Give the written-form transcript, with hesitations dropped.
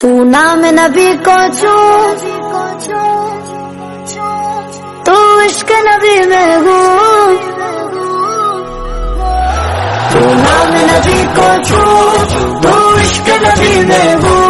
तू नाम नबी को छू, तू इश्क नबी में हूँ। तू नाम नबी को छू, तू इश्क नबी में हूँ।